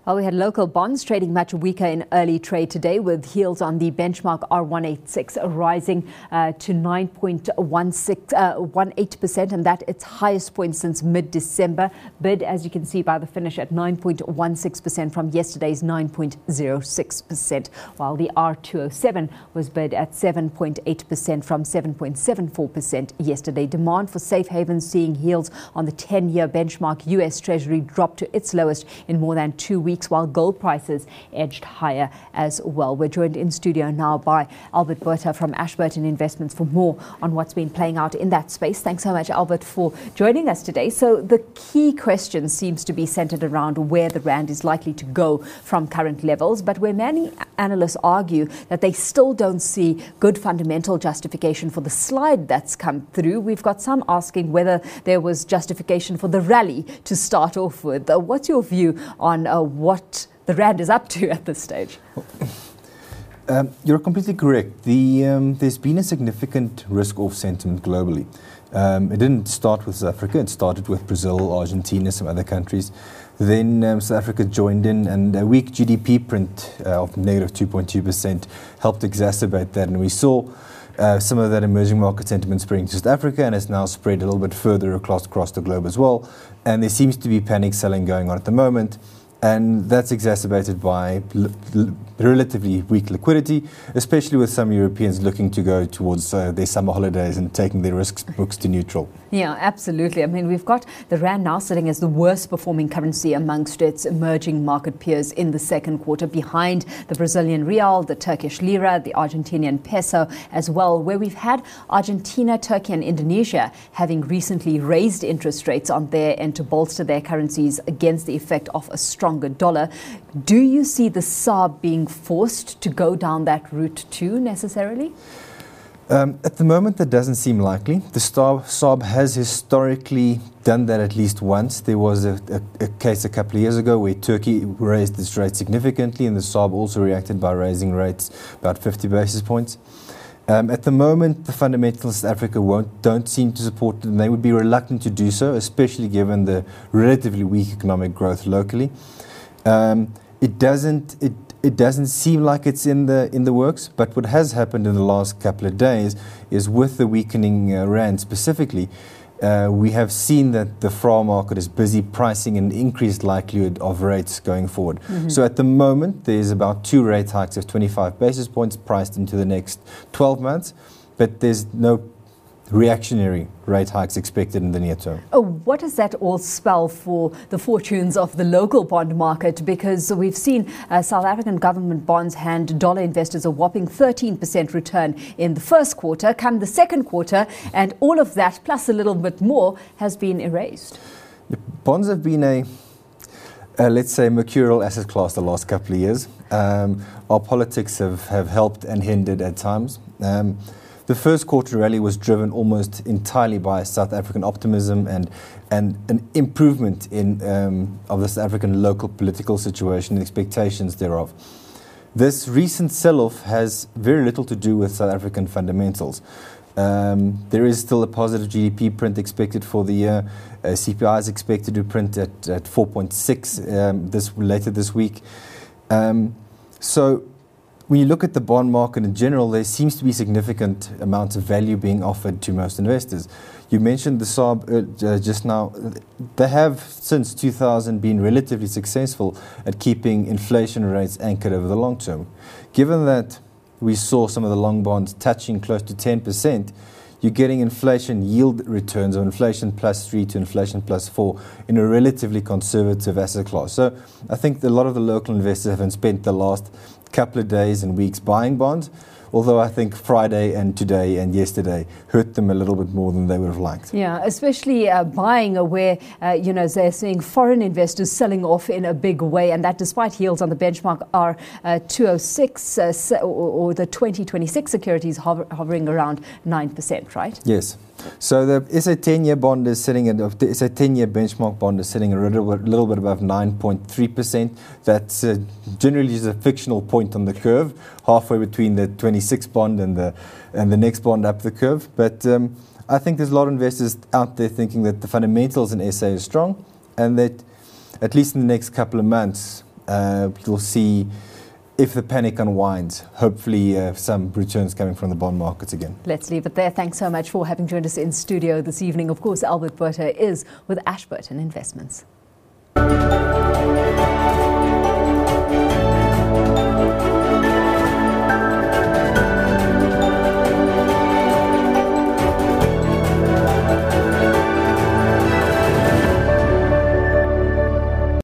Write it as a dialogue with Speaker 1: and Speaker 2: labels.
Speaker 1: Well, we had local bonds trading much weaker in early trade today, with yields on the benchmark R186 rising to 9.18%, and that its highest point since mid-December. Bid, as you can see by the finish, at 9.16% from yesterday's 9.06%, while the R207 was bid at 7.8% from 7.74% yesterday. Demand for safe havens seeing yields on the 10-year benchmark US Treasury drop to its lowest in more than 2 weeks, while gold prices edged higher as well. We're joined in studio now by Albert Botha from Ashburton Investments for more on what's been playing out in that space. Thanks so much, Albert, for joining us today. So the key question seems to be centered around where the rand is likely to go from current levels, but where many analysts argue that they still don't see good fundamental justification for the slide that's come through. We've got some asking whether there was justification for the rally to start off with. What's your view on what the rand is up to at this stage?
Speaker 2: You're completely correct. There's been a significant risk-off sentiment globally. It didn't start with South Africa. It started with Brazil, Argentina, some other countries. Then South Africa joined in, and a weak GDP print of negative 2.2% helped exacerbate that. And we saw some of that emerging market sentiment spreading to South Africa, and it's now spread a little bit further across the globe as well. And there seems to be panic selling going on at the moment. And that's exacerbated by relatively weak liquidity, especially with some Europeans looking to go towards their summer holidays and taking their risk books to neutral.
Speaker 1: Yeah, absolutely. I mean, we've got the rand now sitting as the worst performing currency amongst its emerging market peers in the second quarter, behind the Brazilian real, the Turkish lira, the Argentinian peso as well, where we've had Argentina, Turkey and Indonesia having recently raised interest rates on their end to bolster their currencies against the effect of a stronger dollar. Do you see the SARB being forced to go down that route too, necessarily?
Speaker 2: At the moment, that doesn't seem likely. The SARB has historically done that at least once. There was a case a couple of years ago where Turkey raised its rate significantly, and the SARB also reacted by raising rates about 50 basis points. At the moment, the fundamentals of South Africa don't seem to support it, and they would be reluctant to do so, especially given the relatively weak economic growth locally. It doesn't seem like it's in the works, but what has happened in the last couple of days is, with the weakening rand specifically, we have seen that the FRA market is busy pricing an increased likelihood of rates going forward. Mm-hmm. So at the moment, there's about 2 rate hikes of 25 basis points priced into the next 12 months, but there's no reactionary rate hikes expected in the near term.
Speaker 1: What does that all spell for the fortunes of the local bond market? Because we've seen South African government bonds hand dollar investors a whopping 13% return in the first quarter. Come the second quarter, and all of that, plus a little bit more, has been erased.
Speaker 2: The bonds have been let's say, mercurial asset class the last couple of years. Our politics have helped and hindered at times. The first quarter rally was driven almost entirely by South African optimism and an improvement of the South African local political situation and expectations thereof. This recent sell-off has very little to do with South African fundamentals. There is still a positive GDP print expected for the year. CPI is expected to print at 4.6 later this week. So when you look at the bond market in general, there seems to be significant amounts of value being offered to most investors. You mentioned the SARB just now. They have, since 2000, been relatively successful at keeping inflation rates anchored over the long term. Given that we saw some of the long bonds touching close to 10%, you're getting inflation yield returns of inflation plus 3 to inflation plus 4 in a relatively conservative asset class. So I think a lot of the local investors haven't spent the last couple of days and weeks buying bonds, although I think Friday and today and yesterday hurt them a little bit more than they would have liked.
Speaker 1: Yeah, especially buying where, they're seeing foreign investors selling off in a big way, and that despite yields on the benchmark are 206 or the 2026 securities hovering around 9%, right?
Speaker 2: Yes. So the SA 10-year bond is sitting at the SA 10-year benchmark bond is sitting a little bit above 9.3%. That's generally is a fictional point on the curve, halfway between the 26 bond and the next bond up the curve. But I think there's a lot of investors out there thinking that the fundamentals in SA is strong, and that at least in the next couple of months, You'll see if the panic unwinds, hopefully some returns coming from the bond markets again.
Speaker 1: Let's leave it there. Thanks so much for having joined us in studio this evening. Of course, Albert Botha is with Ashburton Investments.